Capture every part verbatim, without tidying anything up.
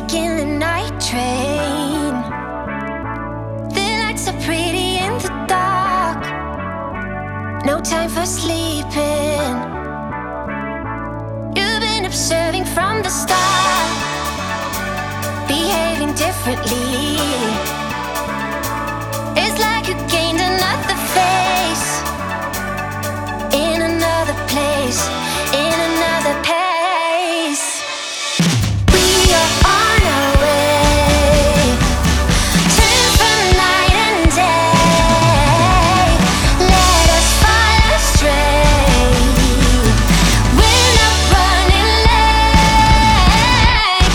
Taking the night train. The lights are pretty in the dark. No time for sleeping. You've been observing from the start, behaving differently. It's like you gained another face, in another place, in another pace. We are on our way, turn from night and day. Let us fall astray. We're not running late.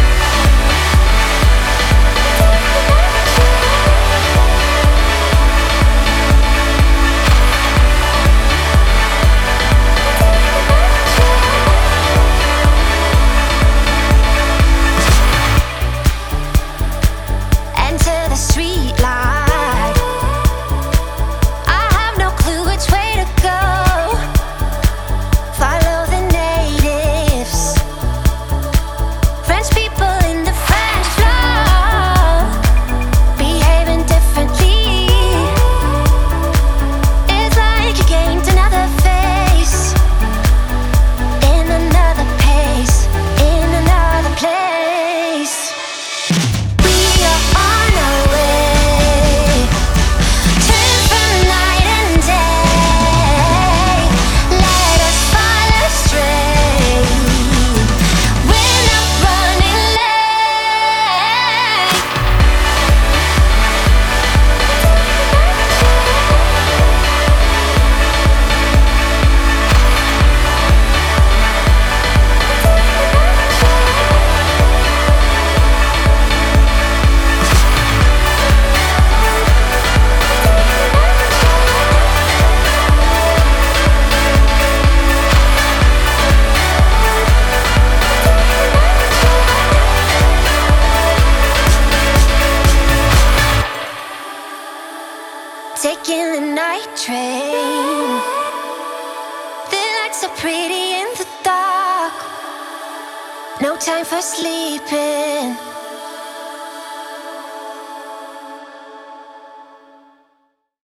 Enter the street light. I have no clue which way to go. Follow the natives, French people in the French flow, behaving differently. It's like you gained another face, in another pace, in another place. We are on our way, turn from night and day. Let us fall astray. We're not running late. Taking the night train. The lights are pretty in the dark. No time for sleeping.